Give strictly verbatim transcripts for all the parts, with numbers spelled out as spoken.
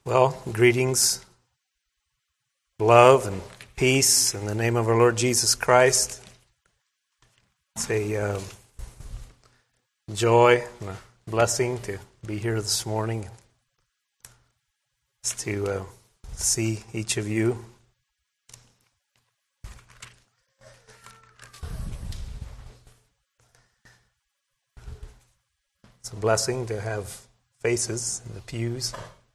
Well, greetings, love, and peace in the name of our Lord Jesus Christ. It's a uh, joy and a blessing to be here this morning. It's to uh, see each of you. It's a blessing to have faces in the pews.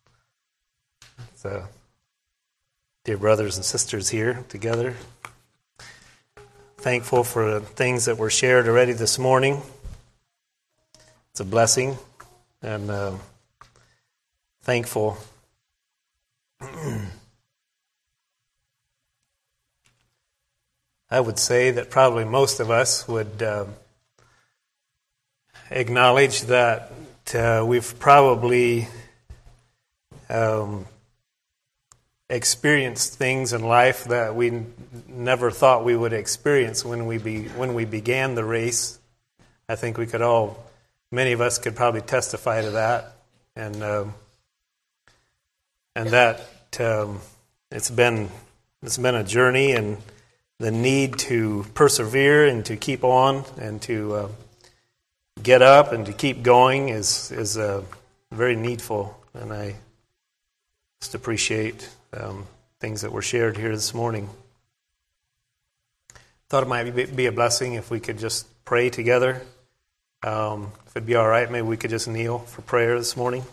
Uh, dear brothers and sisters here together. Thankful for the things that were shared already this morning. It's a blessing, and uh, thankful. I would say that probably most of us would uh, acknowledge that uh, we've probably um, experienced things in life that we n- never thought we would experience when we be when we began the race. I think we could all, many of us could probably testify to that, and um, and that um, it's been it's been a journey, and the need to persevere and to keep on and to uh, get up and to keep going is is uh, very needful, and I just appreciate Um, things that were shared here this morning. Thought it might be, be a blessing if we could just pray together. Um, if it'd be all right, maybe we could just kneel for prayer this morning.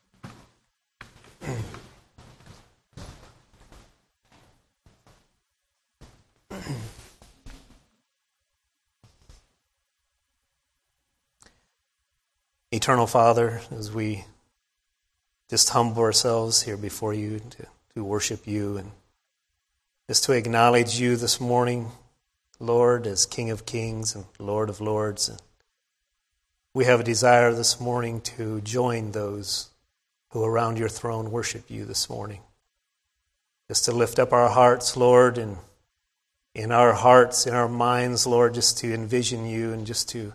Eternal Father, as we just humble ourselves here before you to to worship you and just to acknowledge you this morning, Lord, as King of Kings and Lord of Lords. And we have a desire this morning to join those who around your throne worship you this morning. Just to lift up our hearts, Lord, and in our hearts, in our minds, Lord, just to envision you and just to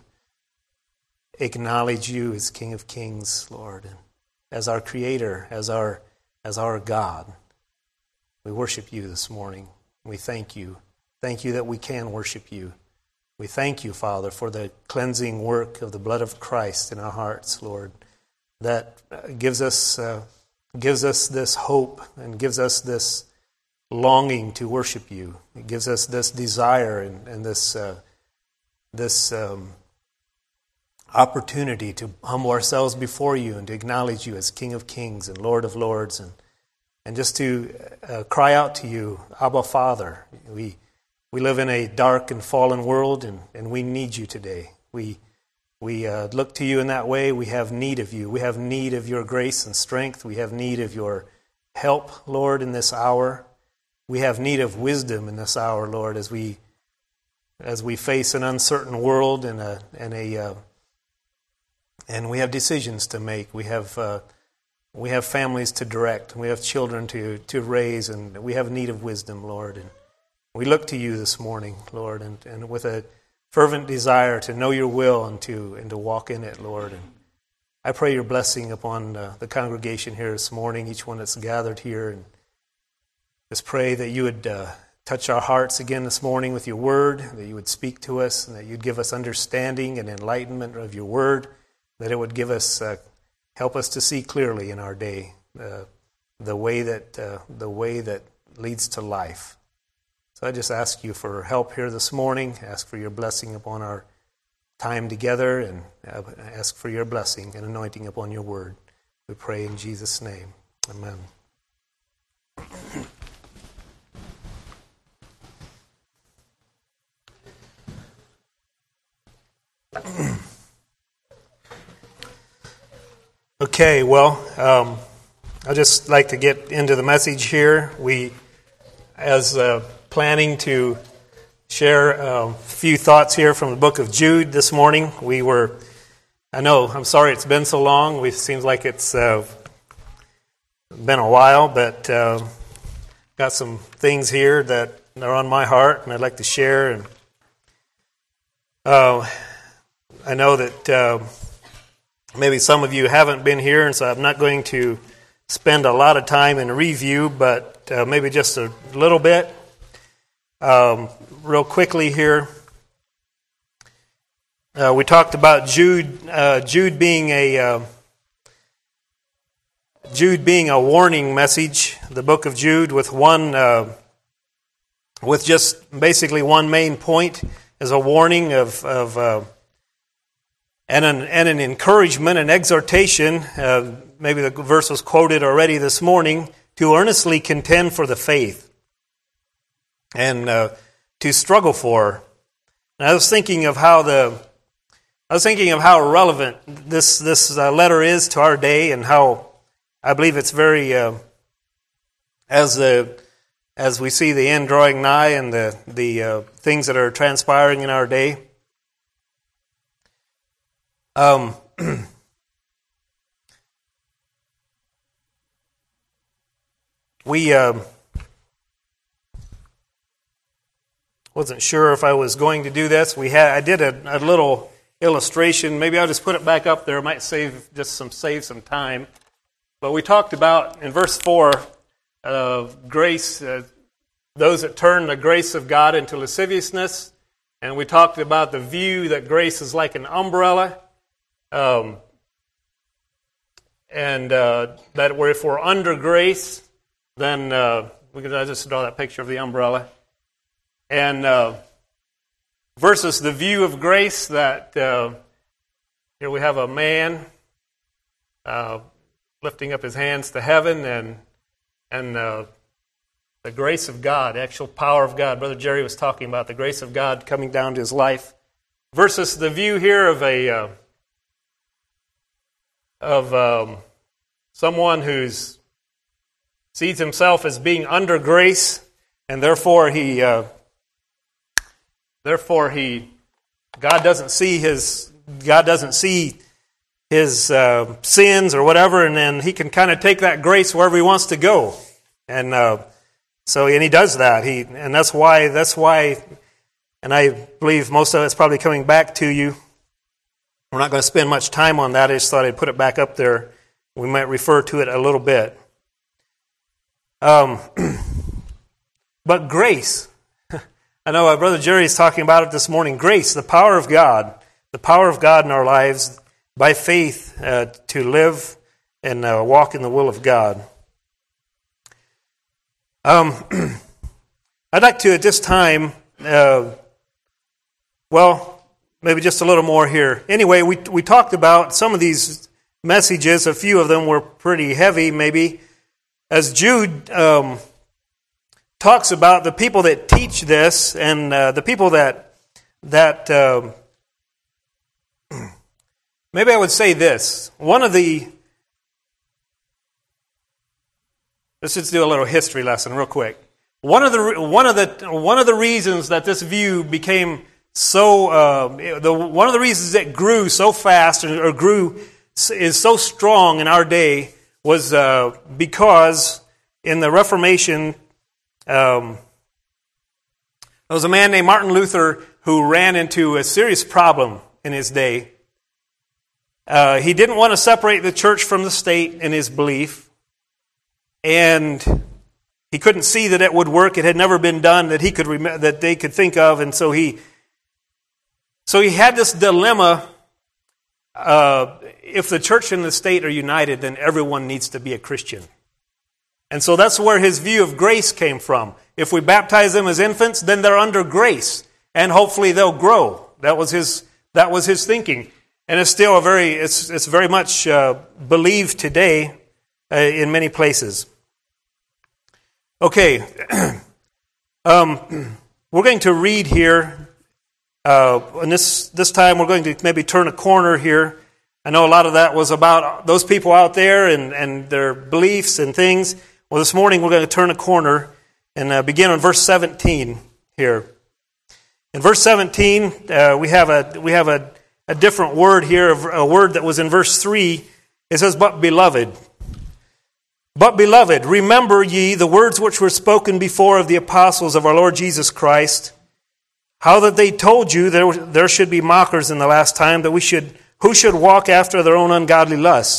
acknowledge you as King of Kings, Lord, and as our Creator, as our as our God. We worship you this morning. We thank you. Thank you that we can worship you. We thank you, Father, for the cleansing work of the blood of Christ in our hearts, Lord, that gives us uh, gives us this hope and gives us this longing to worship you. It gives us this desire and, and this uh, this um, opportunity to humble ourselves before you and to acknowledge you as King of Kings and Lord of Lords, and And just to uh, cry out to you, Abba, Father. We we live in a dark and fallen world, and, and we need you today. We we uh, look to you in that way. We have need of you. We have need of your grace and strength. We have need of your help, Lord, in this hour. We have need of wisdom in this hour, Lord, as we as we face an uncertain world and a and a uh, and we have decisions to make. We have. Uh, We have families to direct. We have children to, to raise, and we have need of wisdom, Lord. And we look to you this morning, Lord, and, and with a fervent desire to know your will and to and to walk in it, Lord. And I pray your blessing upon uh, the congregation here this morning, each one that's gathered here. And just pray that you would uh, touch our hearts again this morning with your word, that you would speak to us, and that you'd give us understanding and enlightenment of your word, that it would give us uh, help us to see clearly in our day uh, the way that uh, the way that leads to life. So I just ask you for help here this morning. Ask for your blessing upon our time together, and ask for your blessing and anointing upon your word. We pray in Jesus' name. Amen. Okay, well, um, I'd just like to get into the message here. We, as uh, planning to share a few thoughts here from the book of Jude this morning, we were, I know, I'm sorry it's been so long. It seems like it's uh, been a while, but uh, got some things here that are on my heart, and I'd like to share. And uh, I know that... Uh, Maybe some of you haven't been here, and so I'm not going to spend a lot of time in review, but uh, maybe just a little bit. Um, real quickly here. Uh, we talked about Jude, uh, Jude being a uh, Jude being a warning message. The book of Jude with one, uh, with just basically one main point as a warning of, of uh, and an and an encouragement, an exhortation. Uh, maybe the verse was quoted already this morning, to earnestly contend for the faith and uh, to struggle for. And I was thinking of how the I was thinking of how relevant this this uh, letter is to our day, and how I believe it's very uh, as the as we see the end drawing nigh and the the uh, things that are transpiring in our day. Um, we uh, wasn't sure if I was going to do this. We had I did a, a little illustration. Maybe I'll just put it back up there. It might save just some save some time. But we talked about in verse four of uh, grace, uh, those that turn the grace of God into lasciviousness, and we talked about the view that grace is like an umbrella, um, and uh, that if we're under grace, then uh, we could I just draw that picture of the umbrella, and. Uh, Versus the view of grace that uh, here we have a man uh, lifting up his hands to heaven, and and uh, the grace of God, the actual power of God. Brother Jerry was talking about the grace of God coming down to his life. Versus the view here of a uh, of um, someone who's sees himself as being under grace, and therefore he. Uh, Therefore, he, God doesn't see his, God doesn't see his uh, sins or whatever, and then he can kind of take that grace wherever he wants to go, and uh, so and he does that. He and that's why that's why, and I believe most of it's probably coming back to you. We're not going to spend much time on that. I just thought I'd put it back up there. We might refer to it a little bit. Um, but grace. I know uh, Brother Jerry is talking about it this morning. Grace, the power of God, the power of God in our lives by faith uh, to live and uh, walk in the will of God. Um, I'd like to at this time, uh, well, maybe just a little more here. Anyway, we we talked about some of these messages. A few of them were pretty heavy, maybe. As Jude Um, talks about the people that teach this, and uh, the people that that uh, maybe I would say this. One of the let's just do a little history lesson real quick. One of the one of the one of the reasons that this view became so uh, the one of the reasons it grew so fast or, or grew is so strong in our day was uh, because in the Reformation. Um, there was a man named Martin Luther who ran into a serious problem in his day. Uh, he didn't want to separate the church from the state in his belief, and he couldn't see that it would work. It had never been done that he could rem- that they could think of, and so he so he had this dilemma: uh, if the church and the state are united, then everyone needs to be a Christian. And so that's where his view of grace came from. If we baptize them as infants, then they're under grace, and hopefully they'll grow. That was his. That was his thinking, and it's still a very. It's it's very much uh, believed today uh, in many places. Okay, um, we're going to read here, uh, and this this time we're going to maybe turn a corner here. I know a lot of that was about those people out there and, and their beliefs and things. Well, this morning we're going to turn a corner and uh, begin on verse seventeen here. In verse seventeen, uh, we have a we have a, a different word here, a word that was in verse three. It says, "But beloved, but beloved, remember ye the words which were spoken before of the apostles of our Lord Jesus Christ, how that they told you there there should be mockers in the last time, that we should who should walk after their own ungodly lusts,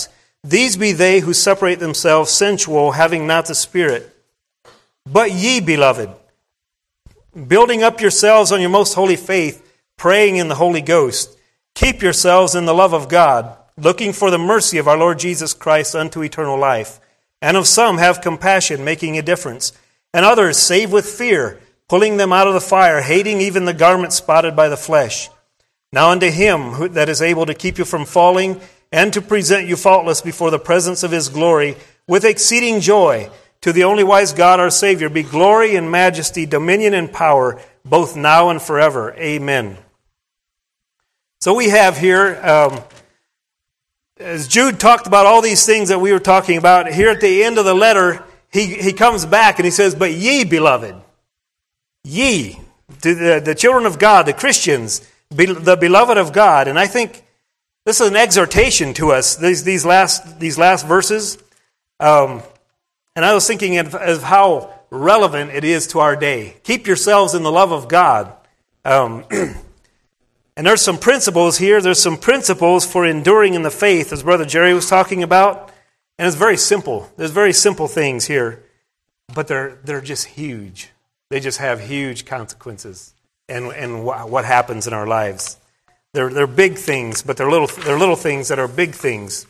These be they who separate themselves sensual, having not the Spirit. But ye, beloved, building up yourselves on your most holy faith, praying in the Holy Ghost, keep yourselves in the love of God, looking for the mercy of our Lord Jesus Christ unto eternal life. And of some have compassion, making a difference. And others save with fear, pulling them out of the fire, hating even the garment spotted by the flesh. Now unto him who, that is able to keep you from falling, and to present you faultless before the presence of his glory, with exceeding joy, to the only wise God our Savior, be glory and majesty, dominion and power, both now and forever. Amen. So we have here, um, as Jude talked about all these things that we were talking about, here at the end of the letter, he, he comes back and he says, but ye, beloved, ye, to the, the children of God, the Christians, be, the beloved of God. And I think this is an exhortation to us, these, these, last, these last verses. Um, and I was thinking of, of how relevant it is to our day. Keep yourselves in the love of God. Um And there's some principles here. There's some principles for enduring in the faith, as Brother Jerry was talking about. And it's very simple. There's very simple things here. But they're they're just huge. They just have huge consequences and and wh- what happens in our lives. They're they're big things, but they're little they're little things that are big things.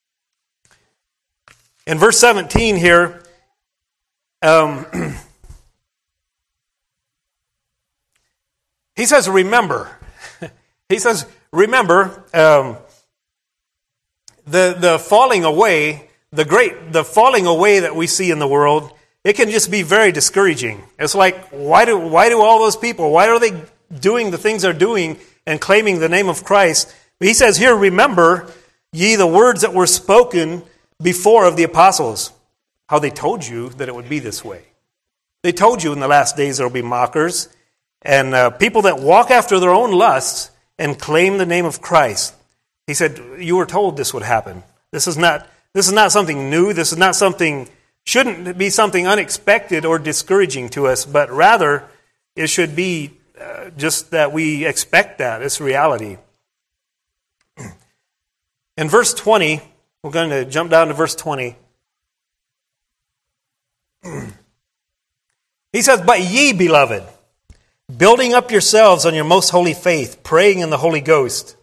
In verse seventeen here, um, he says, remember. He says, remember, um, the the falling away, the great, the falling away that we see in the world, it can just be very discouraging. It's like, why do why do all those people, why are they doing the things they're doing and claiming the name of Christ? But he says here, remember ye the words that were spoken before of the apostles, how they told you that it would be this way. They told you in the last days there will be mockers and uh, people that walk after their own lusts and claim the name of Christ. He said, you were told this would happen. This is not this is not something new. This is not something, shouldn't be something unexpected or discouraging to us, but rather it should be uh, just that we expect that. It's reality. In verse twenty, we're going to jump down to verse twenty. He says, but ye, beloved, building up yourselves on your most holy faith, praying in the Holy Ghost.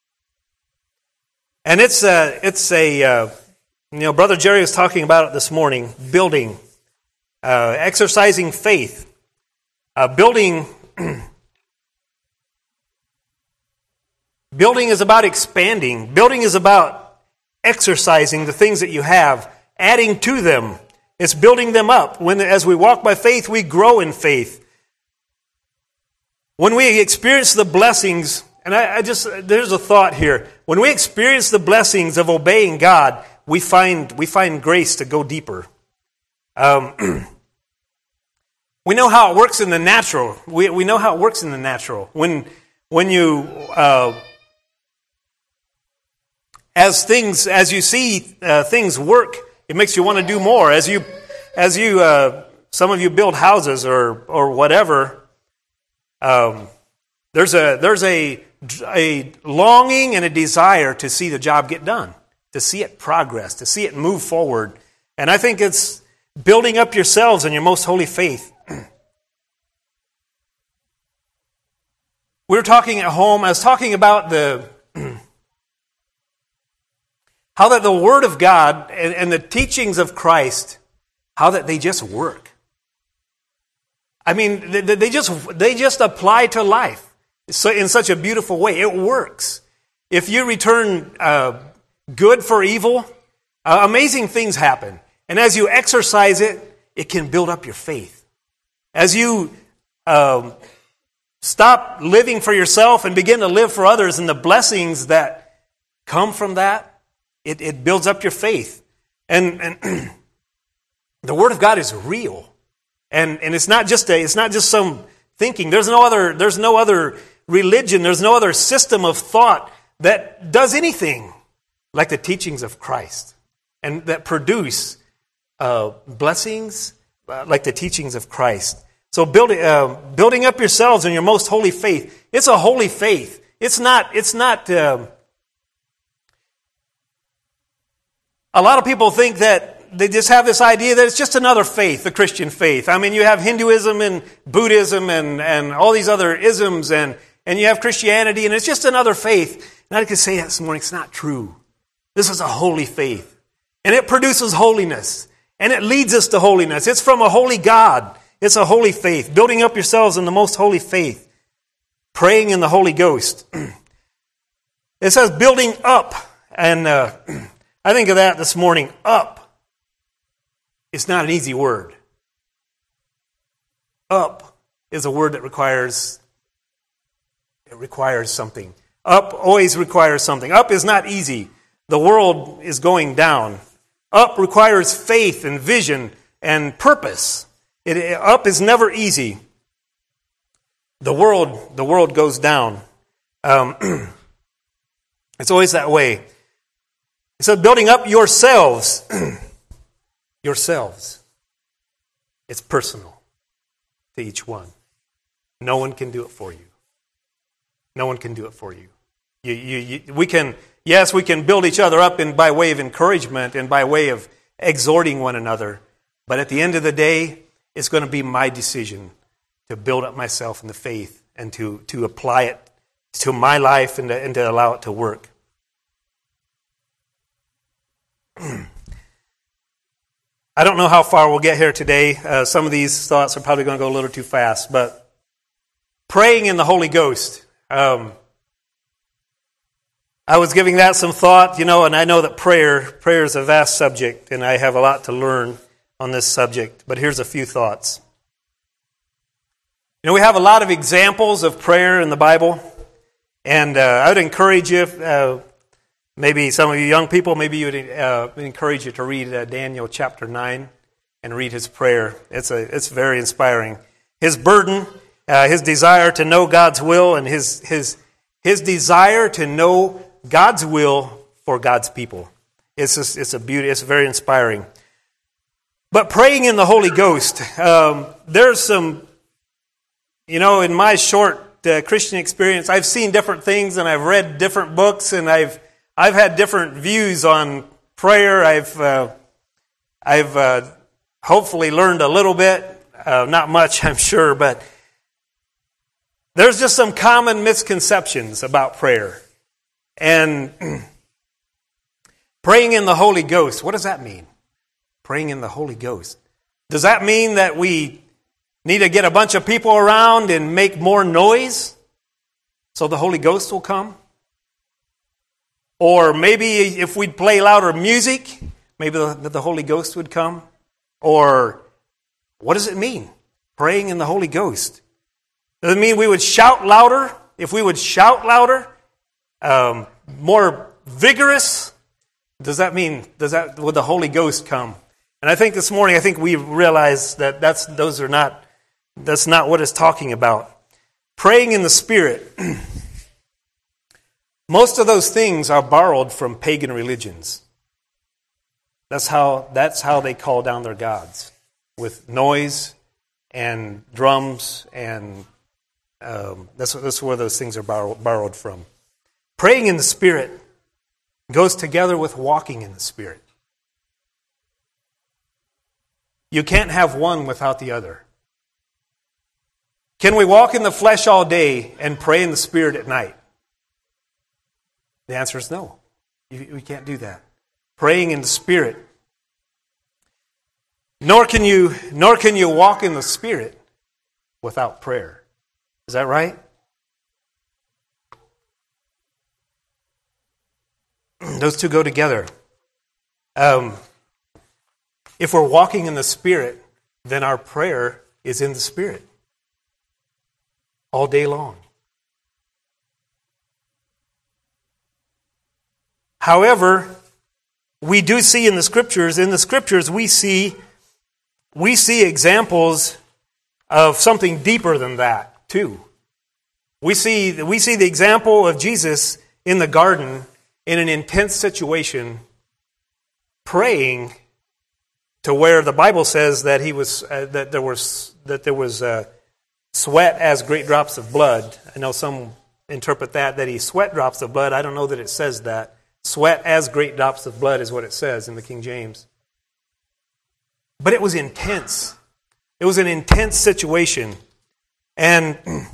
And it's a, it's a uh, you know, Brother Jerry was talking about it this morning, building, uh, exercising faith, uh, building, building is about expanding. Building is about exercising the things that you have, adding to them. It's building them up. When, as we walk by faith, we grow in faith. When we experience the blessings, and I, I just, there's a thought here. When we experience the blessings of obeying God, we find we find grace to go deeper. Um, we know how it works in the natural. We we know how it works in the natural. When when you uh, as things as you see uh, things work, it makes you want to do more. As you as you uh, some of you build houses or or whatever. Um, there's a there's a a longing and a desire to see the job get done, to see it progress, to see it move forward. And I think it's building up yourselves in your most holy faith. We were talking at home, I was talking about the how that the Word of God and, and the teachings of Christ, how that they just work. I mean, they just they just apply to life so in such a beautiful way. It works. If you return uh, good for evil, uh, amazing things happen. And as you exercise it, it can build up your faith. As you um, stop living for yourself and begin to live for others, and the blessings that come from that, it, it builds up your faith. And, and the Word of God is real. And and it's not just a it's not just some thinking. There's no other there's no other religion, there's no other system of thought that does anything like the teachings of Christ and that produce uh, blessings uh, like the teachings of Christ. So building uh, building up yourselves in your most holy faith. It's a holy faith. It's not it's not uh, a lot of people think that they just have this idea that it's just another faith, the Christian faith. I mean, you have Hinduism and Buddhism and, and all these other isms, and, and you have Christianity, and it's just another faith. And I can say that this morning, it's not true. This is a holy faith. And it produces holiness. And it leads us to holiness. It's from a holy God. It's a holy faith. Building up yourselves in the most holy faith. Praying in the Holy Ghost. It says building up. And uh, I think of that this morning. Up. It's not an easy word. Up is a word that requires, it requires something. Up always requires something. Up is not easy. The world is going down. Up requires faith and vision and purpose. It, up is never easy. The world, the world goes down. Um, it's always that way. So building up yourselves, yourselves. It's personal to each one. No one can do it for you. No one can do it for you. You, you, you we can. Yes, we can build each other up in, by way of encouragement and by way of exhorting one another. But at the end of the day, it's going to be my decision to build up myself in the faith and to, to apply it to my life and to, and to allow it to work. I don't know how far we'll get here today. Uh, some of these thoughts are probably going to go a little too fast. But praying in the Holy Ghost. Um, I was giving that some thought, you know, and I know that prayer, prayer is a vast subject, and I have a lot to learn on this subject. But here's a few thoughts. You know, we have a lot of examples of prayer in the Bible, and uh, I would encourage you, uh, maybe some of you young people, maybe you would uh, encourage you to read uh, Daniel chapter nine and read his prayer. It's a, it's very inspiring. His burden, uh, his desire to know God's will, and his his his desire to know God's will for God's people. It's just, it's a beauty. It's very inspiring. But praying in the Holy Ghost, um, there's some, you know, in my short uh, Christian experience, I've seen different things and I've read different books and I've I've had different views on prayer. I've uh, I've uh, hopefully learned a little bit, uh, not much, I'm sure, but there's just some common misconceptions about prayer. And praying in the Holy Ghost, what does that mean? Praying in the Holy Ghost. Does that mean that we need to get a bunch of people around and make more noise so the Holy Ghost will come? Or maybe if we'd play louder music, maybe the, the Holy Ghost would come? Or what does it mean? Praying in the Holy Ghost. Does it mean we would shout louder? If we would shout louder, um, more vigorous, does that mean, does that, would the Holy Ghost come? And I think this morning, I think we realize that that's, those are not, that's not what it's talking about. Praying in the Spirit. Most of those things are borrowed from pagan religions. That's how, that's how they call down their gods. With noise and drums and Um, that's, that's where those things are borrow, borrowed from. Praying in the Spirit goes together with walking in the Spirit. You can't have one without the other. Can we walk in the flesh all day and pray in the Spirit at night? The answer is no. You, we can't do that. Praying in the Spirit. Nor can you, nor can you walk in the Spirit without prayer. Is that right? Those two go together. Um, if we're walking in the Spirit, then our prayer is in the Spirit all day long. However, we do see in the Scriptures, in the Scriptures we see we see examples of something deeper than that too. We see we see the example of Jesus in the garden in an intense situation, praying to where the Bible says that he was uh, that there was that there was uh, sweat as great drops of blood. I know some interpret that that he sweat drops of blood. I don't know that it says that, Sweat as great drops of blood is what it says in the King James. But it was intense. It was an intense situation. And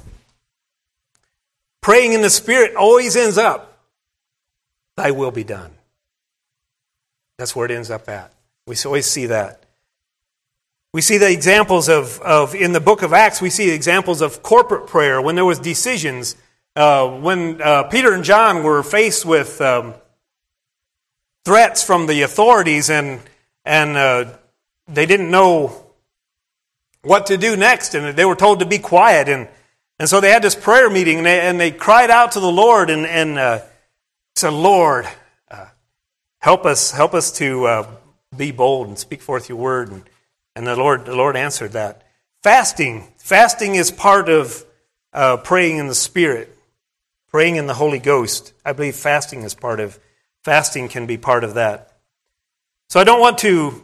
praying in the Spirit always ends up, thy will be done. That's where it ends up at. We always see that. We see the examples of, of in the book of Acts, we see examples of corporate prayer when there was decisions. Uh, when uh, Peter and John were faced with um, threats from the authorities and and uh, they didn't know what to do next, and they were told to be quiet, and, and so they had this prayer meeting, and they, and they cried out to the Lord and, and uh, said, Lord, uh, help us help us to uh, be bold and speak forth your word, and, and the Lord the Lord answered that. Fasting, fasting is part of uh, praying in the Spirit, praying in the Holy Ghost. I believe fasting is part of fasting can be part of that. So I don't want to.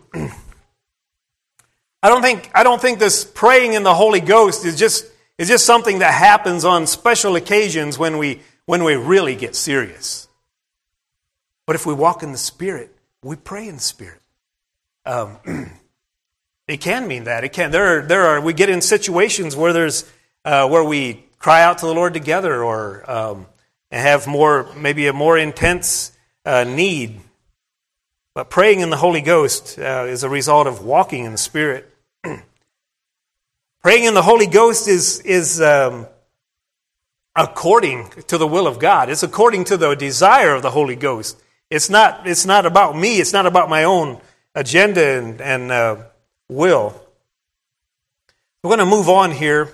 I don't think I don't think this praying in the Holy Ghost is just is just something that happens on special occasions when we when we really get serious. But if we walk in the Spirit, we pray in the Spirit. Um, it can mean that. It can. There are there are we get in situations where there's uh, where we cry out to the Lord together, or um, have more maybe a more intense uh, need. But praying in the Holy Ghost uh, is a result of walking in the Spirit. Praying in the Holy Ghost is is um, according to the will of God. It's according to the desire of the Holy Ghost. It's not. It's not about me. It's not about my own agenda and, and uh, will. We're going to move on here.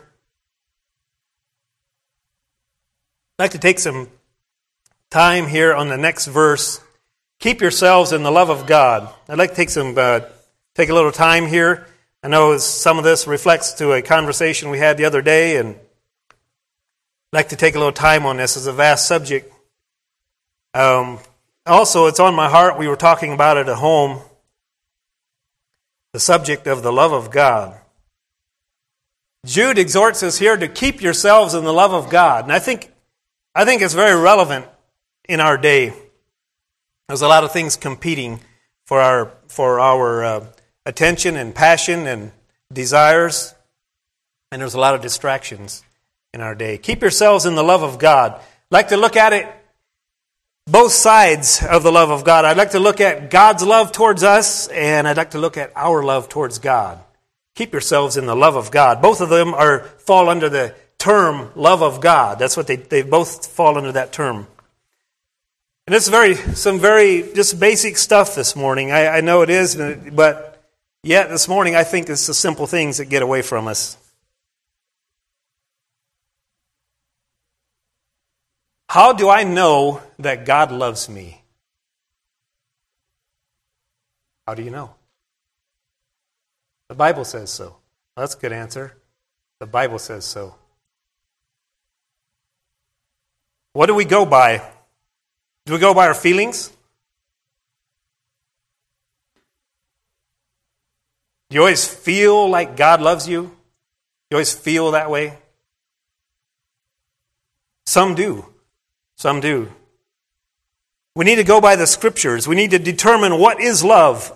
I'd like to take some time here on the next verse. Keep yourselves in the love of God. I'd like to take some, uh, take a little time here. I know some of this reflects to a conversation we had the other day, and I'd like to take a little time on this. It's a vast subject. Um, also, it's on my heart. We were talking about it at home. The subject of the love of God. Jude exhorts us here to keep yourselves in the love of God, and I think, I think it's very relevant in our day. There's a lot of things competing for our for our uh, attention and passion and desires, and there's a lot of distractions in our day. Keep yourselves in the love of God. I'd like to look at it, both sides of the love of God. I'd like to look at God's love towards us, and I'd like to look at our love towards God. Keep yourselves in the love of God. Both of them are fall under the term love of God. That's what they they both fall under that term. And it's very, some very just basic stuff this morning. I, I know it is, but yet this morning I think it's the simple things that get away from us. How do I know that God loves me? How do you know? The Bible says so. Well, that's a good answer. The Bible says so. What do we go by? Do we go by our feelings? Do you always feel like God loves you? You always feel that way? Some do. Some do. We need to go by the Scriptures. We need to determine what is love.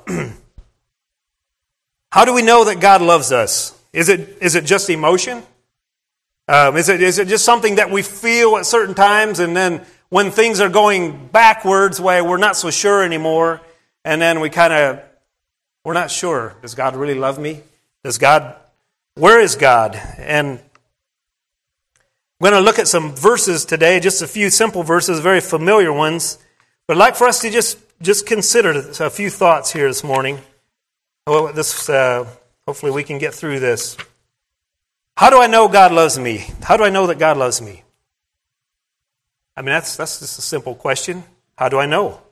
How do we know that God loves us? Is it is it just emotion? Um, is it is it just something that we feel at certain times, and then when things are going backwards, way we're not so sure anymore, and then we kind of, we're not sure. Does God really love me? Does God, where is God? And I'm going to look at some verses today, just a few simple verses, very familiar ones. But I'd like for us to just, just consider a few thoughts here this morning. Well, this, uh, hopefully we can get through this. How do I know God loves me? How do I know that God loves me? I mean, that's that's just a simple question. How do I know?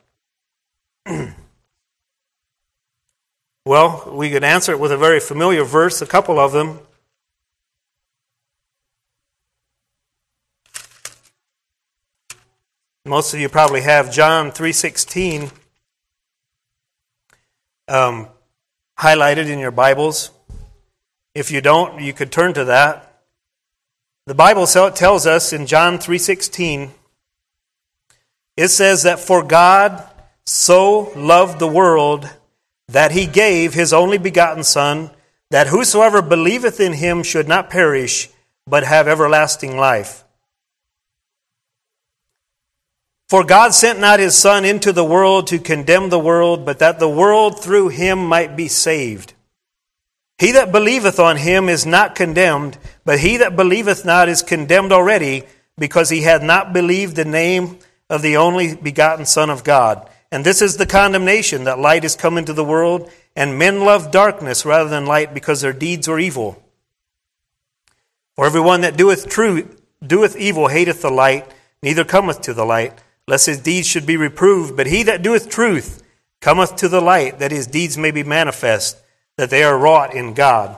Well, we could answer it with a very familiar verse, a couple of them. Most of you probably have John three sixteen um, highlighted in your Bibles. If you don't, you could turn to that. The Bible tells us in John three sixteen, it says that for God so loved the world that he gave his only begotten Son, that whosoever believeth in him should not perish, but have everlasting life. For God sent not his Son into the world to condemn the world, but that the world through him might be saved. He that believeth on him is not condemned, but he that believeth not is condemned already, because he hath not believed the name of the only begotten Son of God. And this is the condemnation, that light is come into the world, and men love darkness rather than light, because their deeds were evil. For everyone that doeth truth, doeth evil hateth the light, neither cometh to the light, lest his deeds should be reproved. But he that doeth truth cometh to the light, that his deeds may be manifest, that they are wrought in God.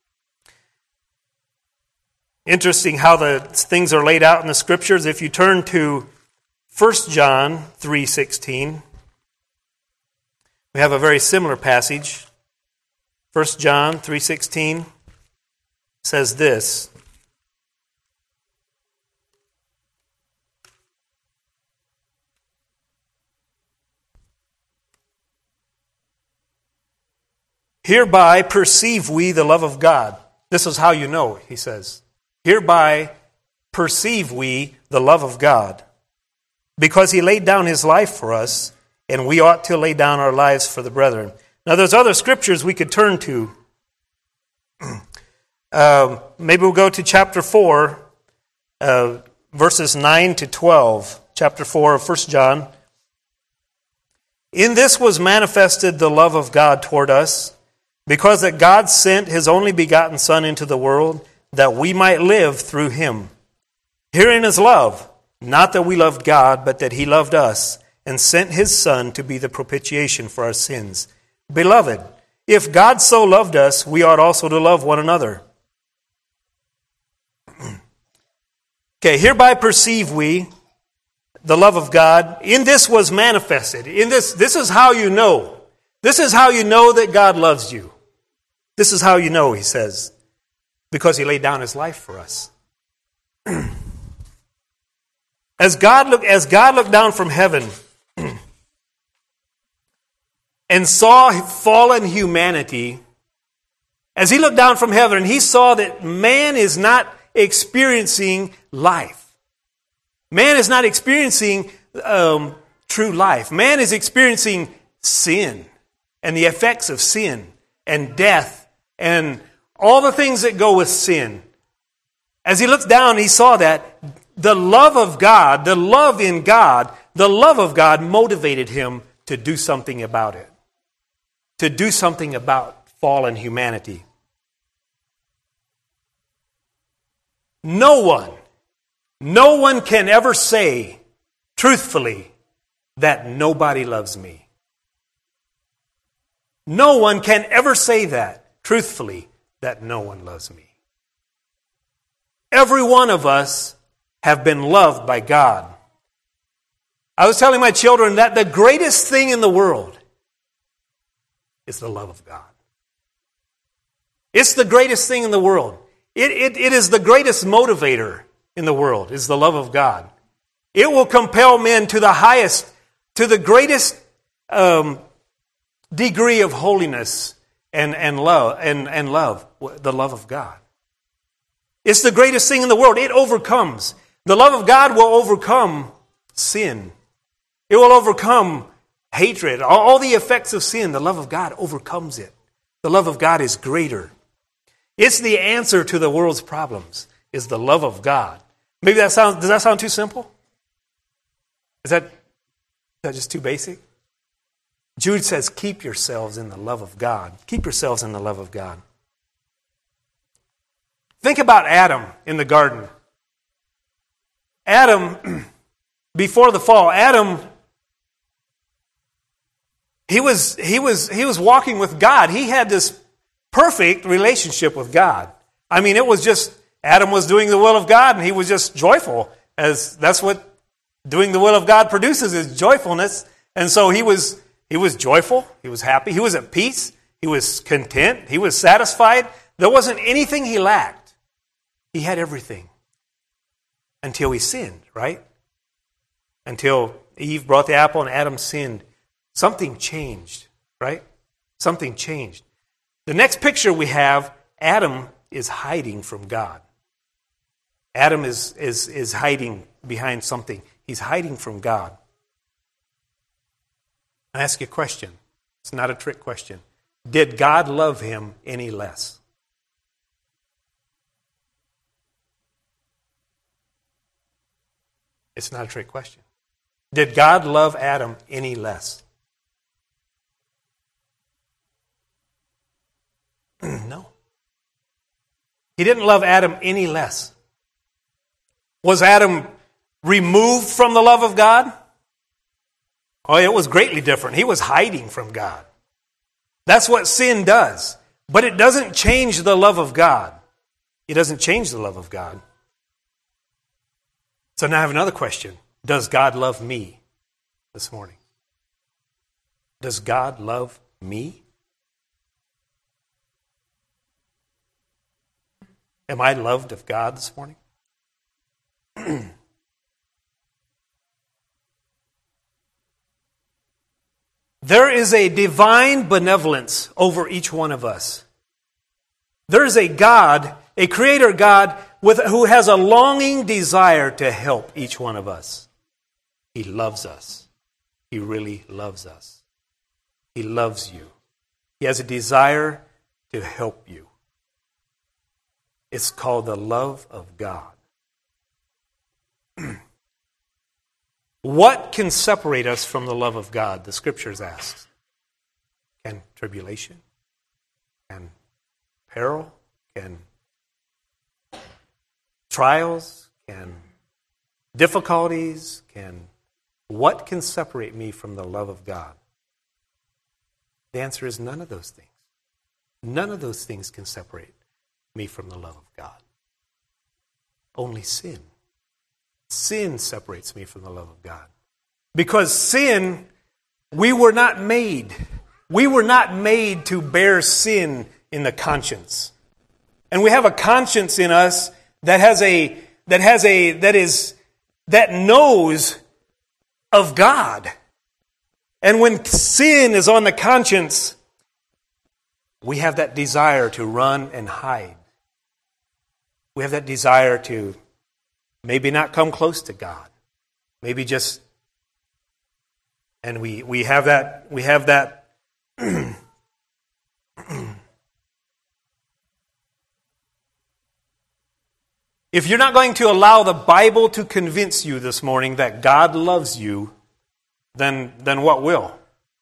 Interesting how the things are laid out in the Scriptures. If you turn to First John three sixteen, we have a very similar passage. First John three sixteen says this. Hereby perceive we the love of God. This is how you know, he says. Hereby perceive we the love of God, because he laid down his life for us, and we ought to lay down our lives for the brethren. Now there's other scriptures we could turn to. uh, maybe we'll go to chapter four, uh, verses nine to twelve. Chapter four of First John. In this was manifested the love of God toward us, because that God sent his only begotten Son into the world, that we might live through him. Herein is love, not that we loved God, but that he loved us, and sent his Son to be the propitiation for our sins. Beloved, if God so loved us, we ought also to love one another. Okay, hereby perceive we the love of God. In this was manifested. In this, this is how you know. This is how you know that God loves you. This is how you know, he says, because he laid down his life for us. As God looked, as God looked down from heaven and saw fallen humanity, as he looked down from heaven and he saw that man is not experiencing life. Man is not experiencing um, true life. Man is experiencing sin and the effects of sin and death and all the things that go with sin. As he looked down, he saw that the love of God, the love in God, the love of God motivated him to do something about it. To do something about fallen humanity. No one, no one can ever say truthfully that nobody loves me. No one can ever say that truthfully, that no one loves me. Every one of us have been loved by God. I was telling my children that the greatest thing in the world is the love of God. It's the greatest thing in the world. It, it, it is the greatest motivator in the world, is the love of God. It will compel men to the highest, to the greatest um, degree of holiness and, and love, and, and love, the love of God. It's the greatest thing in the world. It overcomes. The love of God will overcome sin. It will overcome hatred. All, all the effects of sin, the love of God overcomes it. The love of God is greater. It's the answer to the world's problems, is the love of God. Maybe that sounds, does that sound too simple? Is that, is that just too basic? Jude says, keep yourselves in the love of God. Keep yourselves in the love of God. Think about Adam in the garden. Adam, before the fall, Adam, he was, he was, he was walking with God. He had this perfect relationship with God. I mean, it was just, Adam was doing the will of God, and he was just joyful, as that's what doing the will of God produces, is joyfulness. And so he was He was joyful. He was happy. He was at peace. He was content. He was satisfied. There wasn't anything he lacked. He had everything. Until he sinned, right? until Eve brought the apple and Adam sinned. Something changed, right? Something changed. The next picture we have, Adam is hiding from God. Adam is, is, is hiding behind something. He's hiding from God. I ask you a question. It's not a trick question. Did God love him any less? It's not a trick question. Did God love Adam any less? No. He didn't love Adam any less. Was Adam removed from the love of God? Oh, it was greatly different. He was hiding from God. That's what sin does. But it doesn't change the love of God. It doesn't change the love of God. So now I have another question. Does God love me this morning? Does God love me? Am I loved of God this morning? There is a divine benevolence over each one of us. There is a God, a creator God, with, who has a longing desire to help each one of us. He loves us. He really loves us. He loves you. He has a desire to help you. It's called the love of God. What can separate us from the love of God? The Scriptures ask. Can tribulation? Can peril? Can trials? Can difficulties? Can what can separate me from the love of God? The answer is none of those things. None of those things can separate me from the love of God. Only sin. Sin separates me from the love of God. Because sin, we were not made. We were not made to bear sin in the conscience. And we have a conscience in us that has a that has a that is that knows of God. And when sin is on the conscience, we have that desire to run and hide. We have that desire to maybe not come close to God. Maybe just, and we, we have that, we have that, if you're not going to allow the Bible to convince you this morning that God loves you, then, then what will?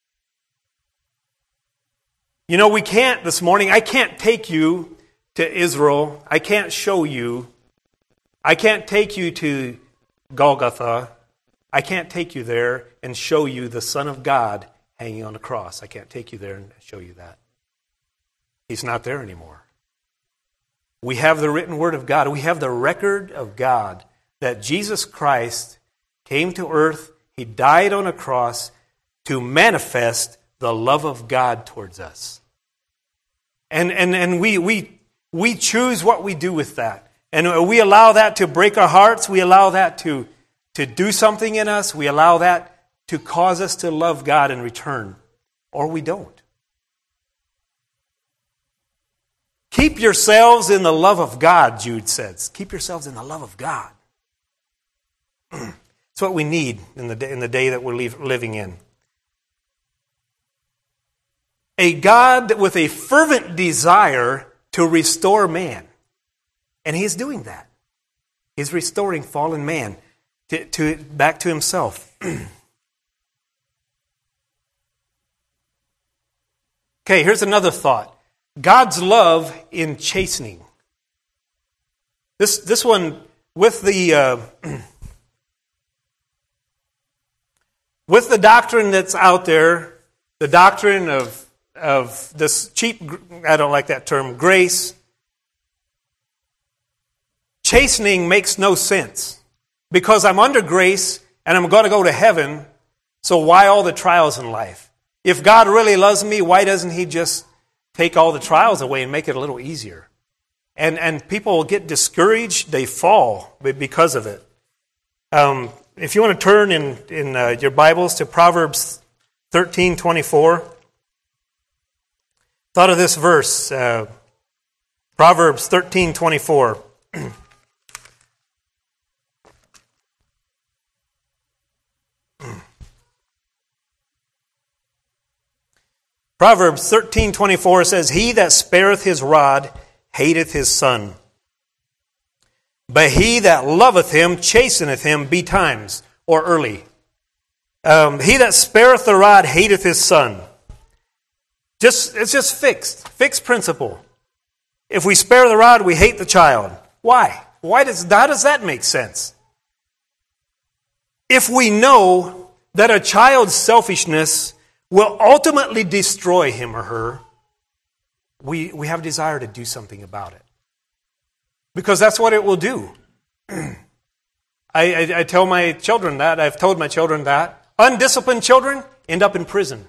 You know, we can't this morning, I can't take you to Israel. I can't show you. I can't take you to Golgotha. I can't take you there and show you the Son of God hanging on a cross. I can't take you there and show you that. He's not there anymore. We have the written word of God. We have the record of God that Jesus Christ came to earth. He died on a cross to manifest the love of God towards us. And and and we we we choose what we do with that. And we allow that to break our hearts. We allow that to, to do something in us. We allow that to cause us to love God in return. Or we don't. Keep yourselves in the love of God, Jude says. Keep yourselves in the love of God. It's what we need in the day, in the day that we're living in. A God with a fervent desire to restore man. And He's doing that. He's restoring fallen man to, to back to Himself. Okay, here's another thought. God's love in chastening. This this one with the uh, with the doctrine that's out there, the doctrine of of this cheap, I don't like that term, grace. Chastening makes no sense because I'm under grace and I'm going to go to heaven, so why all the trials in life? If God really loves me, why doesn't He just take all the trials away and make it a little easier? And and people get discouraged, they fall because of it. Um, if you want to turn in, in uh, your Bibles to Proverbs thirteen twenty-four, thought of this verse, uh, Proverbs thirteen twenty-four. Proverbs thirteen twenty-four says, "He that spareth his rod hateth his son, but he that loveth him chasteneth him betimes," or early. Um, he that spareth the rod hateth his son. Just it's just fixed, fixed principle. If we spare the rod, we hate the child. Why? Why does how does that make sense? If we know that a child's selfishness will ultimately destroy him or her, we, we have a desire to do something about it. Because that's what it will do. I, I, I tell my children that, I've told my children that. Undisciplined children end up in prison.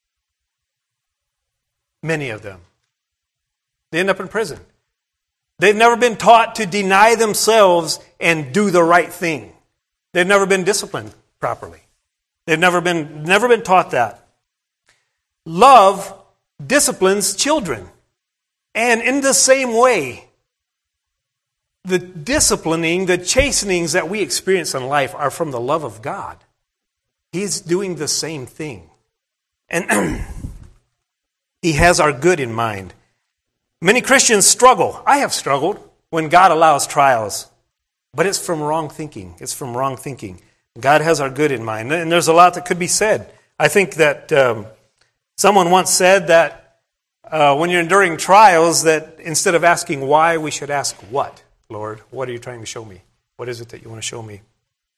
Many of them. They end up in prison. They've never been taught to deny themselves and do the right thing. They've never been disciplined properly. They've never been, never been taught that. Love disciplines children. And in the same way, the disciplining, the chastenings that we experience in life are from the love of God. He's doing the same thing. And He has our good in mind. Many Christians struggle. I have struggled when God allows trials. But it's from wrong thinking. It's from wrong thinking. God has our good in mind. And there's a lot that could be said. I think that um, someone once said that uh, when you're enduring trials, that instead of asking why, we should ask what, Lord? What are you trying to show me? What is it that you want to show me?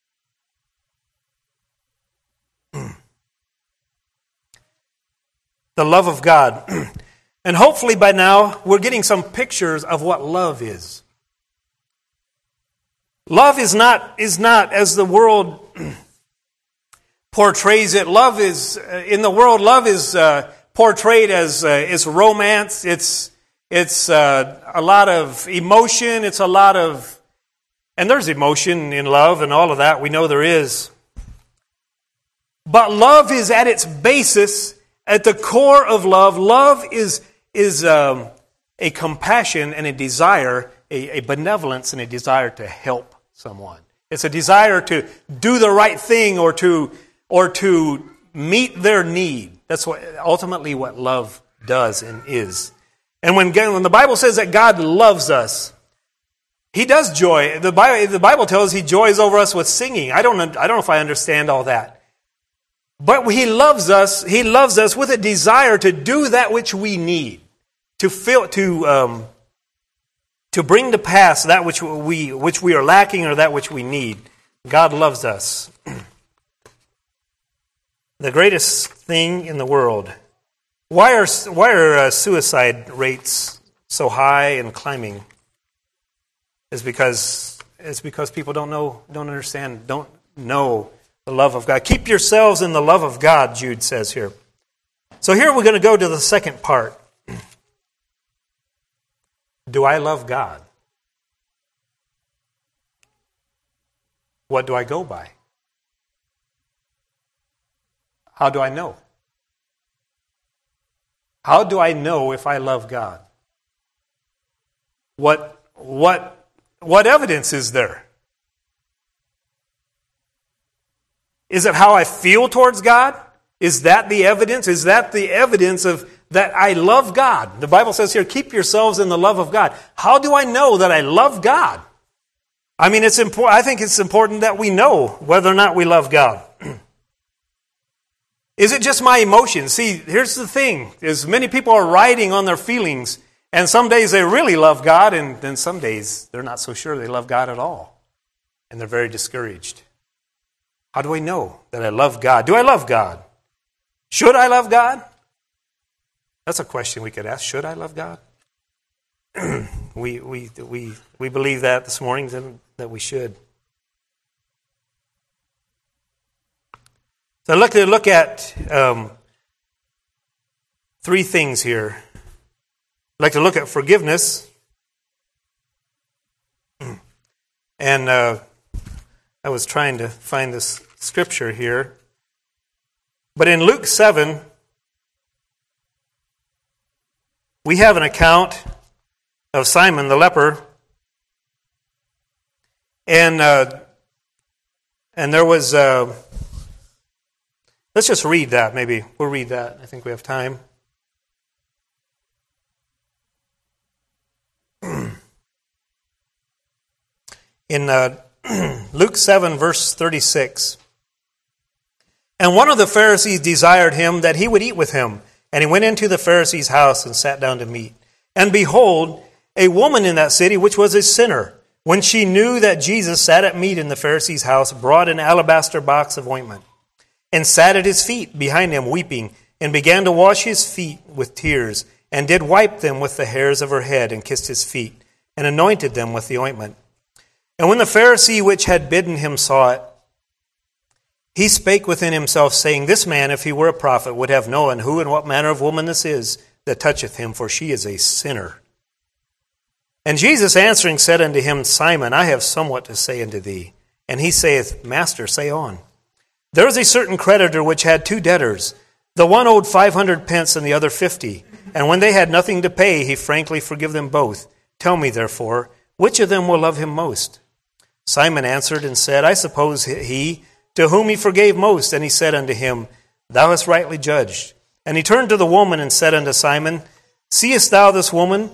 The love of God. And hopefully by now, we're getting some pictures of what love is. Love is not, is not as the world portrays it. Love is, uh, in the world, love is uh, portrayed as uh, is romance. It's, it's uh, a lot of emotion. It's a lot of, and there's emotion in love and all of that. We know there is. But love is at its basis, at the core of love, love is, is um, a compassion and a desire, a, a benevolence and a desire to help someone. It's a desire to do the right thing or to or to meet their need. That's what ultimately what love does and is. And when, when the Bible says that God loves us, He does joy. The Bible, the Bible tells us He joys over us with singing. I don't I don't know if I understand all that. But He loves us. He loves us with a desire to do that which we need, to feel to. Um, To bring to pass that which we which we are lacking or that which we need. God loves us. The greatest thing in the world. Why are why are uh, suicide rates so high and climbing? Is because it's because people don't know, don't understand, don't know the love of God. Keep yourselves in the love of God, Jude says here. So here we're going to go to the second part. Do I love God? What do I go by? How do I know? How do I know if I love God? What what what evidence is there? Is it how I feel towards God? Is that the evidence? Is that the evidence of that I love God? The Bible says here, keep yourselves in the love of God. How do I know that I love God? I mean, it's important. I think it's important that we know whether or not we love God. Is it just my emotions? See, here's the thing, is many people are riding on their feelings, and some days they really love God, and then some days they're not so sure they love God at all. And they're very discouraged. How do I know that I love God? Do I love God? Should I love God? That's a question we could ask. Should I love God? we we we we believe that this morning that we should. So I'd like to look at um, three things here. I'd like to look at forgiveness, and uh, I was trying to find this scripture here. But in Luke seven, we have an account of Simon the leper. And uh, and there was, uh, let's just read that maybe. We'll read that. I think we have time. In uh, Luke seven, verse thirty-six. And one of the Pharisees desired him that he would eat with him. And he went into the Pharisee's house and sat down to meat. And behold, a woman in that city, which was a sinner, when she knew that Jesus sat at meat in the Pharisee's house, brought an alabaster box of ointment, and sat at his feet behind him, weeping, and began to wash his feet with tears, and did wipe them with the hairs of her head, and kissed his feet, and anointed them with the ointment. And when the Pharisee which had bidden him saw it, he spake within himself, saying, This man, if he were a prophet, would have known who and what manner of woman this is that toucheth him, for she is a sinner. And Jesus answering said unto him, Simon, I have somewhat to say unto thee. And he saith, Master, say on. There was a certain creditor which had two debtors. The one owed five hundred pence, and the other fifty. And when they had nothing to pay, he frankly forgave them both. Tell me, therefore, which of them will love him most? Simon answered and said, I suppose he, to whom he forgave most. And he said unto him, Thou hast rightly judged. And he turned to the woman and said unto Simon, Seest thou this woman?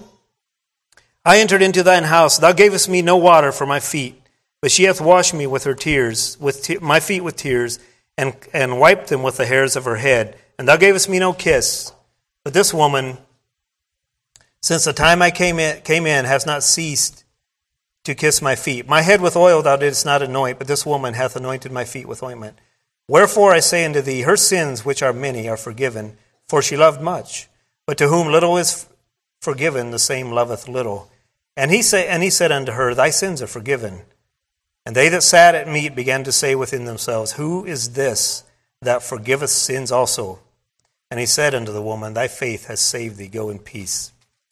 I entered into thine house. Thou gavest me no water for my feet, but she hath washed me with her tears, with te- my feet with tears, and, and wiped them with the hairs of her head. And thou gavest me no kiss. But this woman, since the time I came in, came in, has not ceased to kiss my feet. My head with oil thou didst not anoint, but this woman hath anointed my feet with ointment. Wherefore I say unto thee, her sins, which are many, are forgiven, for she loved much. But to whom little is forgiven, the same loveth little. And he say, and he said unto her, Thy sins are forgiven. And they that sat at meat began to say within themselves, Who is this that forgiveth sins also? And he said unto the woman, Thy faith has saved thee. Go in peace.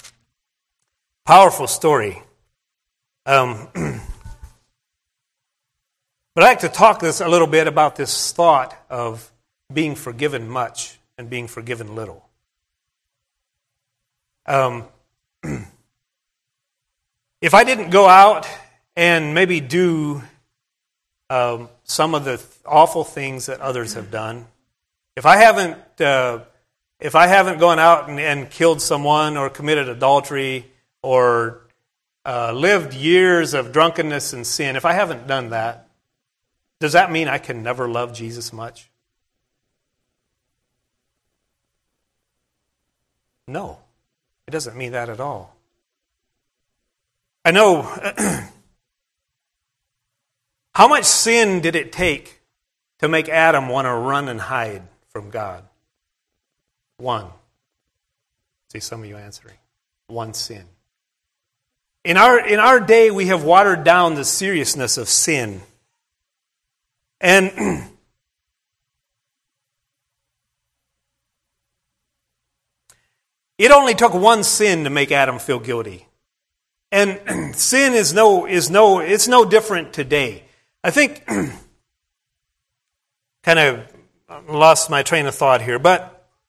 Powerful story. Um, but I'd like to talk this a little bit about this thought of being forgiven much and being forgiven little. Um, if I didn't go out and maybe do um, some of the awful things that others have done, if I haven't, uh, if I haven't gone out and, and killed someone or committed adultery or Uh, lived years of drunkenness and sin, if I haven't done that, does that mean I can never love Jesus much? No, it doesn't mean that at all. I know, how much sin did it take to make Adam want to run and hide from God? One. See some of you answering. One sin. In our in our day, we have watered down the seriousness of sin. And it only took one sin to make Adam feel guilty. And sin is no is no it's no different today. I think kind of lost my train of thought here, but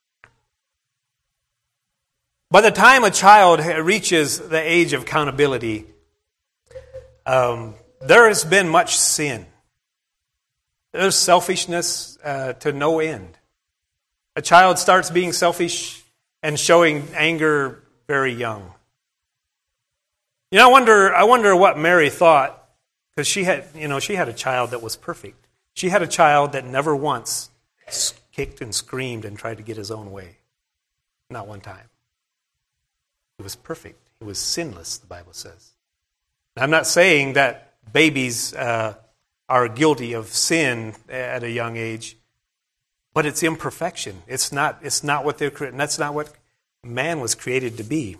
by the time a child reaches the age of accountability, um, there has been much sin. There's selfishness uh, to no end. A child starts being selfish and showing anger very young. You know, I wonder. I wonder what Mary thought, because she had, you know, she had a child that was perfect. She had a child that never once kicked and screamed and tried to get his own way. Not one time. He was perfect. He was sinless, the Bible says. I'm not saying that babies uh, are guilty of sin at a young age, but it's imperfection. It's not. It's not what they're created. That's not what man was created to be.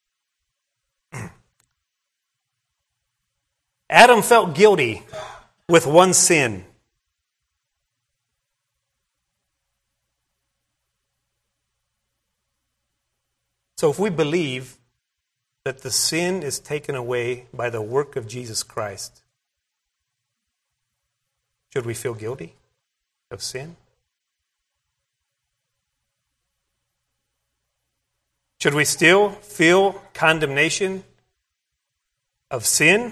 Adam felt guilty with one sin. So if we believe that the sin is taken away by the work of Jesus Christ, Should we feel guilty of sin? Should we still feel condemnation of sin?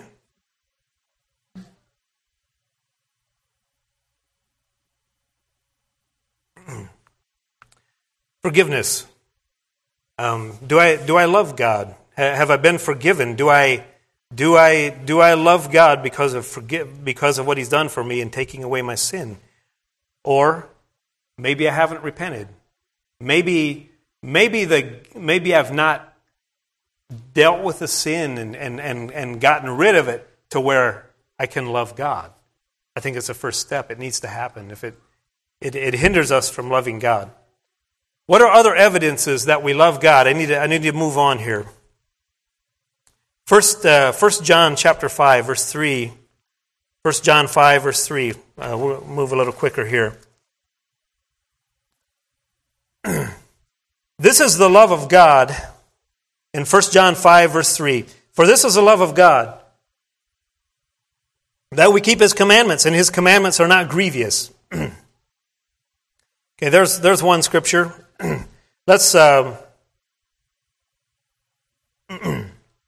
Forgiveness. Um, do I do I love God? Have I been forgiven? Do I do I do I love God because of forgive because of what He's done for me in taking away my sin? Or maybe I haven't repented. Maybe maybe the maybe I've not dealt with the sin and, and, and, and gotten rid of it to where I can love God. I think it's the first step. It needs to happen. If it it, it hinders us from loving God. What are other evidences that we love God? I need to, I need to move on here. First, uh, First John chapter five, verse three. First John five, verse three. Uh, we'll move a little quicker here. This is the love of God in First John five, verse three. For this is the love of God, that we keep His commandments, and His commandments are not grievous. Okay, there's there's one scripture. Let's. Um, I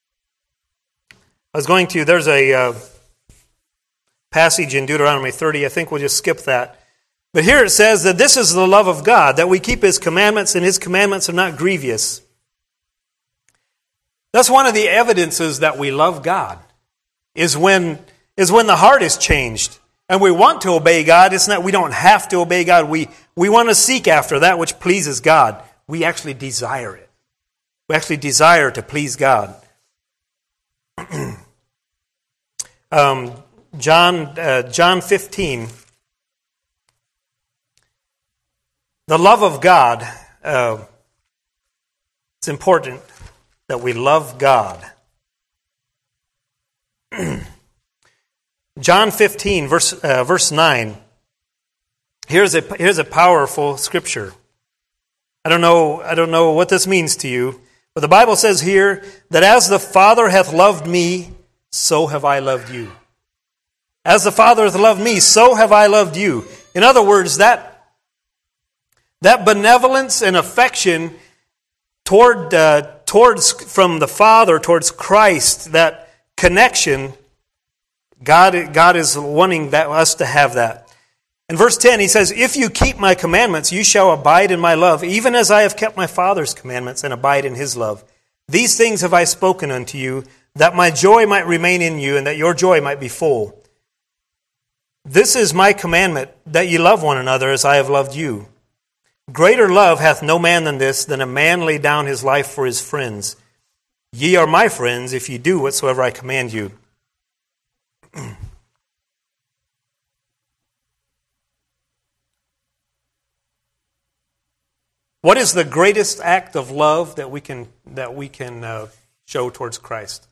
was going to. There's a uh, passage in Deuteronomy thirty. I think we'll just skip that. But here it says that this is the love of God, that we keep His commandments, and His commandments are not grievous. That's one of the evidences that we love God. Is when is when the heart is changed. And we want to obey God. It's not we don't have to obey God. We we want to seek after that which pleases God. We actually desire it. We actually desire to please God. um, John uh, John fifteen. The love of God. Uh, it's important that we love God. John fifteen, verse uh, verse nine. Here's a here's a powerful scripture. I don't know I don't know what this means to you, but the Bible says here that as the Father hath loved me, so have I loved you. As the Father hath loved me, so have I loved you. In other words, that that benevolence and affection toward uh, towards from the Father towards Christ, that connection. God, God is wanting that, us to have that. In verse ten, He says, if you keep my commandments, you shall abide in my love, even as I have kept my Father's commandments and abide in His love. These things have I spoken unto you, that my joy might remain in you, and that your joy might be full. This is my commandment, that ye love one another as I have loved you. Greater love hath no man than this, than a man lay down his life for his friends. Ye are my friends, if ye do whatsoever I command you. What is the greatest act of love that we can that we can uh, show towards Christ?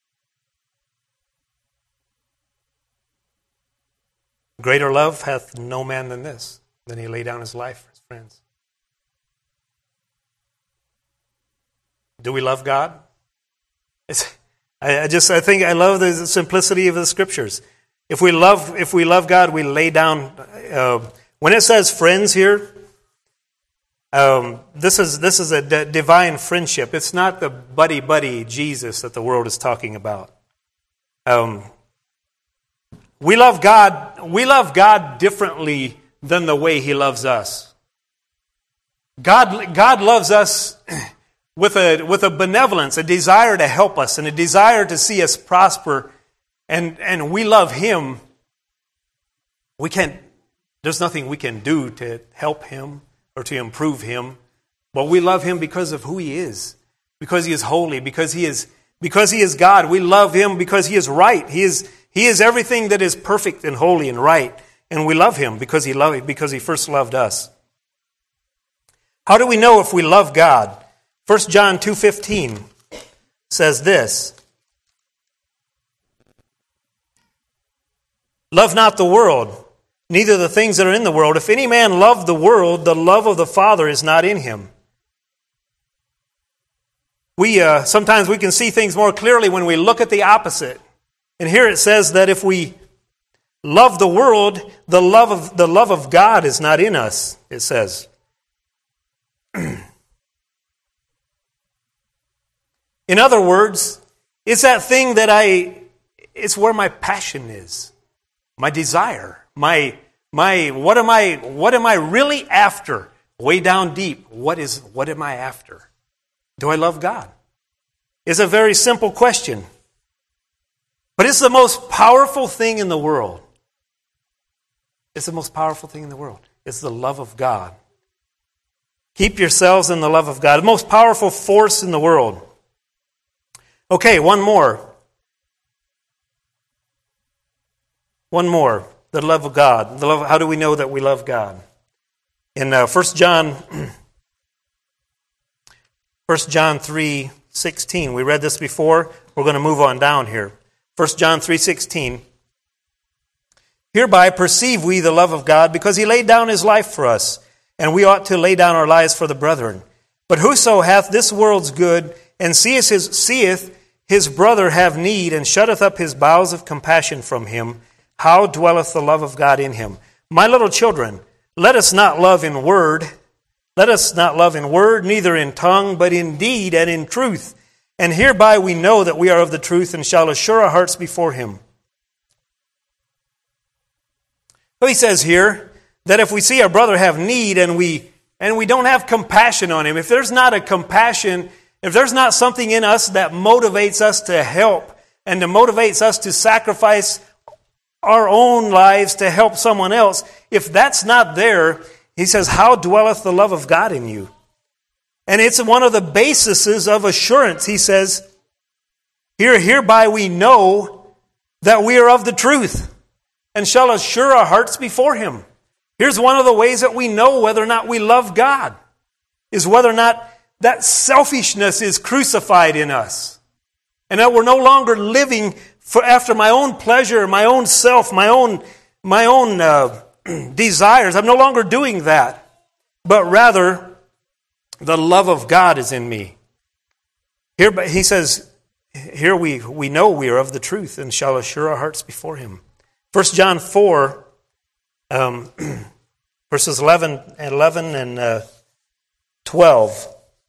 Greater love hath no man than this, than He lay down His life for His friends. Do we love God? It's, I, I just I think I love the simplicity of the Scriptures. If we love if we love God, we lay down. Uh, when it says friends here, um, this is this is a d- divine friendship. It's not the buddy buddy Jesus that the world is talking about. Um, we love God. We love God differently than the way He loves us. God God loves us with a with a benevolence, a desire to help us, and a desire to see us prosper. And and we love Him. We can't, there's nothing we can do to help Him or to improve Him. But we love Him because of who He is. Because He is holy. Because He is because He is God. We love Him because He is right. He is He is everything that is perfect and holy and right. And we love Him because He loved because He first loved us. How do we know if we love God? First John two fifteen says this. Love not the world, neither the things that are in the world. If any man love the world, the love of the Father is not in him. We uh, sometimes we can see things more clearly when we look at the opposite. And here it says that if we love the world, the love of the love of God is not in us, it says. In other words, it's that thing that I, it's where my passion is, my desire, my my what am I what am I really after? Way down deep, what is what am I after? Do I love God? It's a very simple question. But it's the most powerful thing in the world. It's the most powerful thing in the world. It's the love of God. Keep yourselves in the love of God. The most powerful force in the world. Okay, one more. One more. The love of God. The love. How do we know that we love God? In uh, First John, First John three sixteen. We read this before. We're going to move on down here. First John three sixteen. Hereby perceive we the love of God, because he laid down his life for us, and we ought to lay down our lives for the brethren. But whoso hath this world's good, and seeth his, seeth his brother have need, and shutteth up his bowels of compassion from him, how dwelleth the love of God in him? My little children, let us not love in word, let us not love in word, neither in tongue, but in deed and in truth. And hereby we know that we are of the truth, and shall assure our hearts before him. So he says here that if we see our brother have need and we and we don't have compassion on him, if there's not a compassion, if there's not something in us that motivates us to help and that motivates us to sacrifice our own lives to help someone else, if that's not there, he says, how dwelleth the love of God in you? And it's one of the bases of assurance. He says, Here, hereby we know that we are of the truth, and shall assure our hearts before him. Here's one of the ways that we know whether or not we love God, is whether or not that selfishness is crucified in us, and that we're no longer living for after my own pleasure, my own self, my own my own uh, desires. I'm no longer doing that, but rather the love of God is in me. Here, he says, here we we know we are of the truth, and shall assure our hearts before him. First John four, um, verses eleven, eleven and uh, twelve.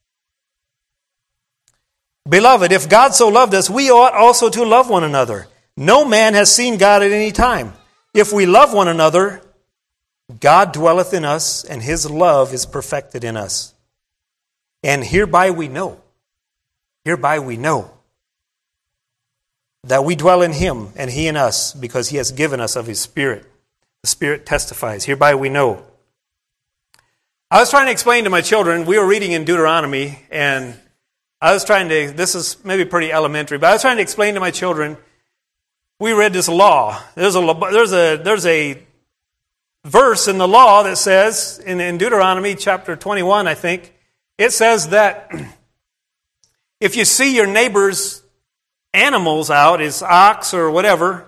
Beloved, if God so loved us, we ought also to love one another. No man has seen God at any time. If we love one another, God dwelleth in us, and his love is perfected in us. And hereby we know, hereby we know that we dwell in him and he in us, because he has given us of his Spirit. The Spirit testifies. Hereby we know. I was trying to explain to my children, we were reading in Deuteronomy, and I was trying to, this is maybe pretty elementary, but I was trying to explain to my children, we read this law. There's a, there's a, there's a verse in the law that says, in, in Deuteronomy chapter twenty-one, I think, it says that if you see your neighbor's animals out, his ox or whatever,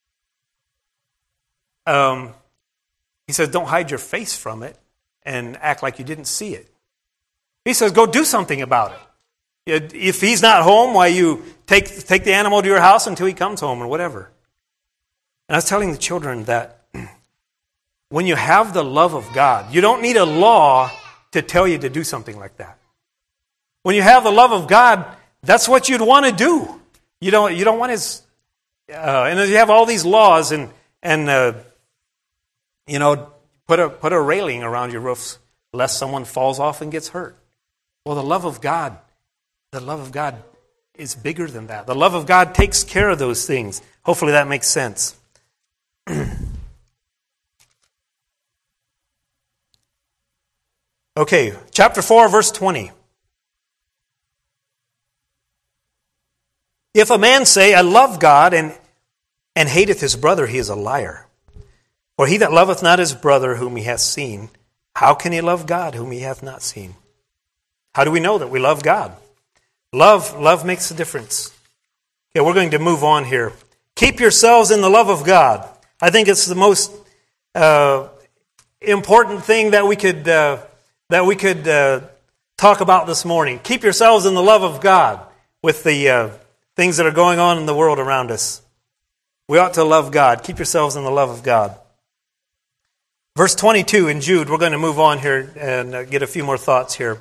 um, he says, don't hide your face from it and act like you didn't see it. He says, go do something about it. If he's not home, why you take take the animal to your house until he comes home or whatever. And I was telling the children that when you have the love of God, you don't need a law to tell you to do something like that. When you have the love of God, that's what you'd want to do. You don't you don't want his, uh, and you have all these laws and and uh, you know put a put a railing around your roofs lest someone falls off and gets hurt. Well, the love of God. The love of God is bigger than that. The love of God takes care of those things. Hopefully that makes sense. Okay, chapter four, verse twenty. If a man say, I love God, and, and hateth his brother, he is a liar. For he that loveth not his brother whom he hath seen, how can he love God whom he hath not seen? How do we know that we love God? Love, love makes a difference. Okay, we're going to move on here. Keep yourselves in the love of God. I think it's the most uh, important thing that we could uh, that we could uh, talk about this morning. Keep yourselves in the love of God with the uh, things that are going on in the world around us. We ought to love God. Keep yourselves in the love of God. Verse twenty-two in Jude, we're going to move on here and get a few more thoughts here.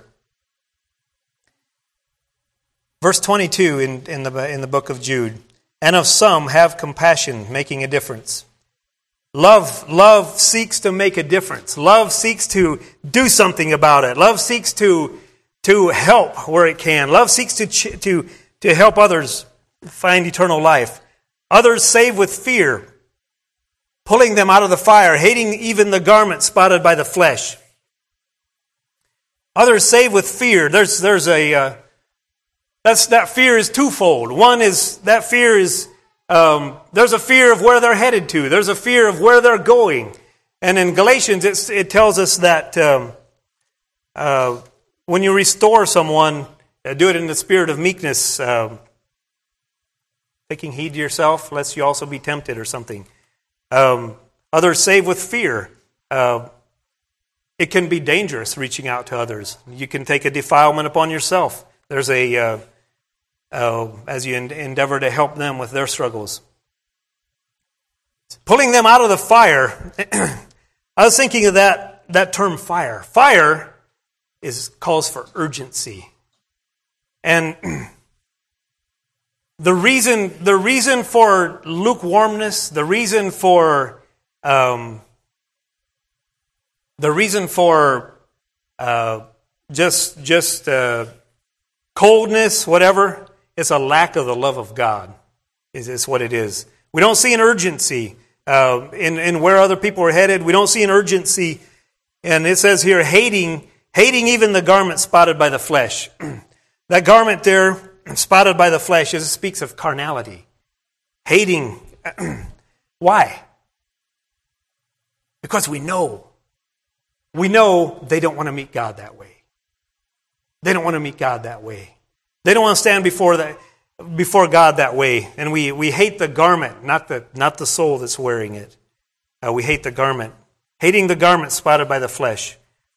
Verse twenty-two in, in, the, in the book of Jude. And of some have compassion, making a difference. Love, love seeks to make a difference. Love seeks to do something about it. Love seeks to, to help where it can. Love seeks to, to, to help others find eternal life. Others save with fear, pulling them out of the fire, hating even the garment spotted by the flesh. Others save with fear. There's, there's a... Uh, That's, that fear is twofold. One is, that fear is, um, there's a fear of where they're headed to. There's a fear of where they're going. And in Galatians, it's, it tells us that um, uh, when you restore someone, uh, do it in the spirit of meekness, uh, taking heed to yourself, lest you also be tempted or something. Um, others save with fear. Uh, it can be dangerous reaching out to others. You can take a defilement upon yourself. There's a... Uh, Uh, as you endeavor to help them with their struggles. Pulling them out of the fire. I was thinking of that, that term fire. Fire is calls for urgency. And the reason the reason for lukewarmness, the reason for um, the reason for uh, just just uh, coldness, whatever, it's a lack of the love of God, is, is what it is. We don't see an urgency uh, in, in where other people are headed. We don't see an urgency, and it says here, hating, hating even the garment spotted by the flesh. That garment there, spotted by the flesh, it speaks of carnality. Hating. Why? Because we know. We know they don't want to meet God that way. They don't want to meet God that way. They don't want to stand before that, before God that way. And we, we hate the garment, not the, not the soul that's wearing it. Uh, we hate the garment. Hating the garment spotted by the flesh.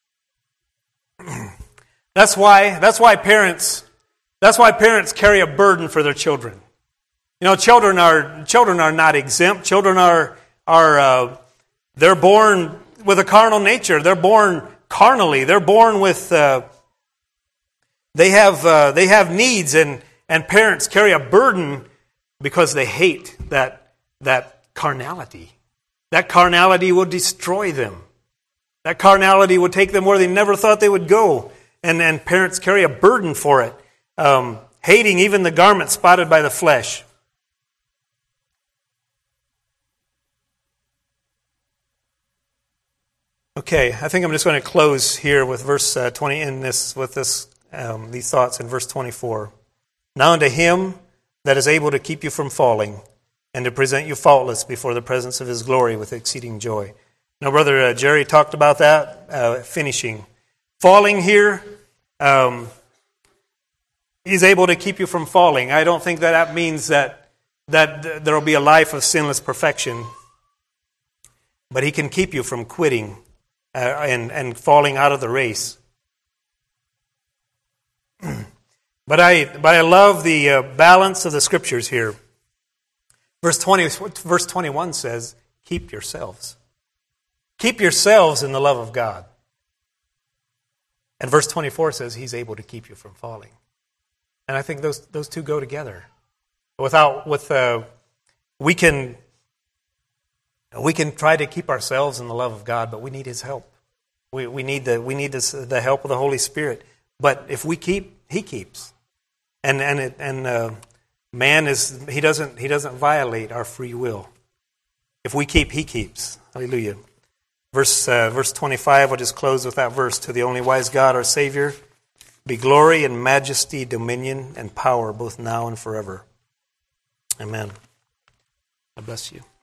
That's why, that's why parents, that's why parents carry a burden for their children. You know, children are, children are not exempt. Children are, are, uh, they're born with a carnal nature. They're born carnally. They're born with, uh, They have uh, they have needs, and, and parents carry a burden because they hate that that carnality. That carnality will destroy them. That carnality would take them where they never thought they would go. And, and parents carry a burden for it, um, hating even the garment spotted by the flesh. Okay, I think I'm just going to close here with verse uh, twenty in this with this. Um, these thoughts in verse twenty-four. Now unto him that is able to keep you from falling, and to present you faultless before the presence of his glory with exceeding joy. Now, Brother uh, Jerry talked about that, uh, finishing. Falling here, um, he's able to keep you from falling. I don't think that that means that, that there will be a life of sinless perfection, but he can keep you from quitting uh, and, and falling out of the race. But I, but I love the uh, balance of the scriptures here. Verse twenty, verse twenty-one says, "Keep yourselves, keep yourselves in the love of God." And verse twenty-four says, "He's able to keep you from falling." And I think those those two go together. Without, with uh, we can we can try to keep ourselves in the love of God, but we need His help. We we need the we need this, the help of the Holy Spirit. But if we keep, He keeps, and and it, and uh, man is he doesn't he doesn't violate our free will. If we keep, He keeps. Hallelujah. Verse uh, verse twenty-five. I'll just close with that verse. To the only wise God, our Savior, be glory and majesty, dominion and power, both now and forever. Amen. God bless you.